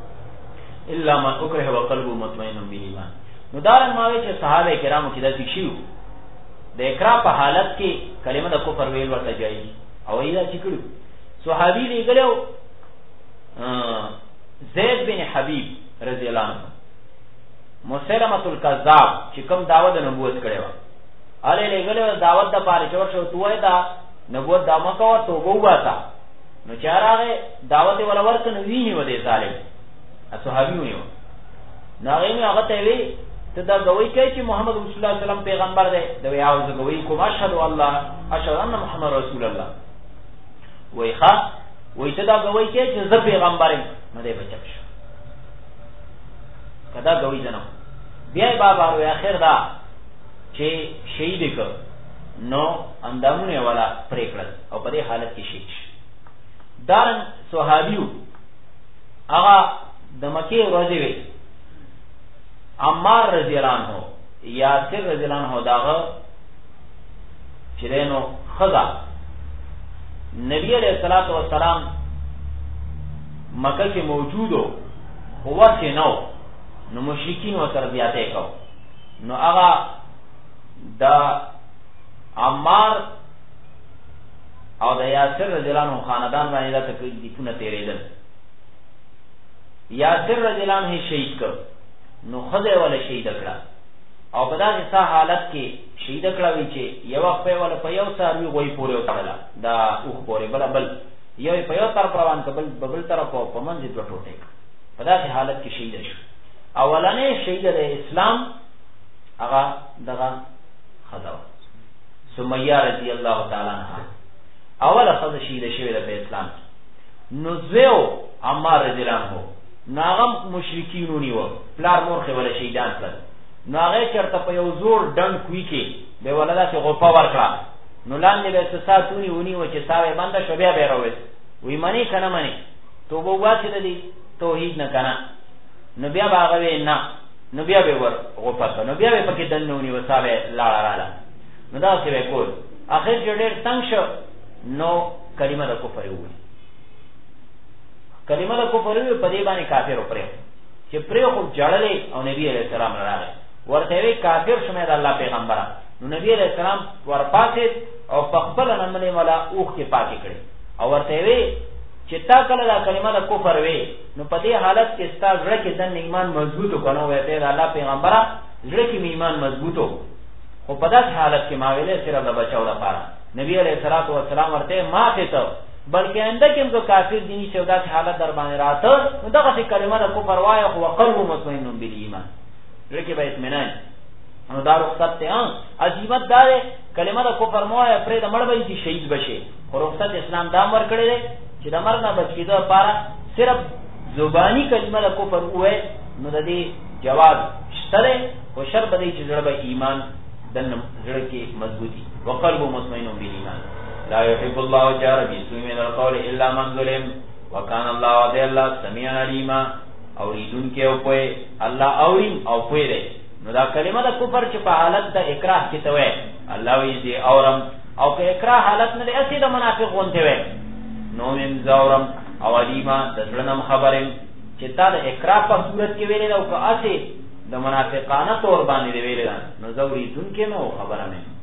الا من اکره وقلبه مطمئن بالایمان نو دارن ماوی چې صحابه کرامو کې داسې شیو د اکراه په حالت کې کلمه د کفر ویل ورته جایز او ایدا چې کړو صحابي لګلو زید بن حبیب رضی الله عنه مسلمه الکذاب چې کوم دعوت د نبوت کړي و اله لګلو دعوت د پاره چور شو توه دا نبوت د مکو توبه واسا نو چارغه دعوت ولا ورته نو ویني و دې ظالم صحابي ونیو ناغې هغه ته وی ته دا غوي کوي چې محمد رسول الله صلی الله علیه وسلم پیغمبر دی دا یو غوي کوم اشهد الله اشهد ان محمد رسول الله وای ښا وای ته دا غوي کوي چې زه پیغمبر یم نه دی بچک شو کدا غوي جنو بیا بابا وی اخر دا چې شهید ک نو اندامونه والا پریکړل او په دې حالت کې شهید دارن صحابیو هغه د مکه ورځې وی عمار رضی اللہ عنہ یاسر رضی اللہ عنہ داغه چرینو خدا نبی علیہ الصلوۃ والسلام مکه کې موجودو هو چې نو مشرکین و سره بیاته کو نو هغه دا عمار او د یاسر رضی اللہ عنہ خاندان باندې د تکلیفونه تیرېدل یاسر رضی اللہ عنہ شهید کړ نو خدای ولا شهید کړه او په دغه څه حالت کې شهید کړه وی چې یو په ولا په یو ساروي غوي پورې وکړه دا اوخ پورې بل یو په یو طرف روان کبل بل طرف په منځ کې ټوټه په دغه حالت کې شهید شو اولنې شهید د اسلام هغه دغه خدا سمیہ رضی الله تعالی عنها اوله خدای شهید شوی د اسلام نو زو عمار رضی الله عنه ناغم مشرکینو نیو پلار مورخه ولا شهیدان کړ ناغه چرته په یو زور ډنګ کوي کې به ولدا چې غوپا ورکړه نو لاندې به ساتونی ونی و چې ساوي باندې شوبیا به راوي وی مانی کنه مانی توبه واسي دي توحید نه کنه نو بیا باغوي نه نو بیا به ور غوپا نو بیا به پکې دنونی و ساوي لاړه نو دا څه وکول اخر جوړ څنګه شو نو کلمه د کفر وی کلمه د کفر وی په دې باندې کافر پرې چې پرې خو جړلې او نبی عليه السلام راغی ورته وی کافر شمه د الله پیغمبر نو نبی عليه السلام ورپاسه او په خپل نمنې ولا اوخ کې پاکي کړي او ورته وی چې تا کله دا کلمه د کفر وی نو په دې حالت کې ستاسو زړه کې د ایمان مضبوط کنه وې ته د الله پیغمبر زړه کې ایمان مضبوطو خو په داسې حالت کې ما ویلې صرف د بچاو لپاره نبی عليه السلام ورته ما ته بلکې انده کې هم کافر دیني سودا چې حالت در باندې راته نو دغه کلمه د کفر وایي خو قلب مطمئن بالایمان لکه به اطمینان نو دا رخصت ته عظمت دار کلمه د کفر موایه پرې د مړ به شهید بشي خو رخصت اسلام دا امر کړی دی چې د مرګ نه بچ کېدو لپاره صرف زبانی کلمه د کفر وایي نو د دې جواز شته دی خو شرط دی چې زړه به ایمان د زړه کې مضبوطی وقلب مطمئن بالایمان لا يحب الله جار بسوء من القول الا من ظلم وكان الله وعد الله سميعا عليما اوریدون کې او په الله اوریم او په دی نو دا کلمه د کفر چې په حالت د اکراه کې ته وای الله وی دې اورم او په اکراه حالت نه اسی د منافق غونته وای نو من زورم او علیما د ځلنم خبرم چې تا د اکراه په صورت کې ویل او که اسی د منافقانه تور باندې ویل نو زوري دن کې نو خبره مې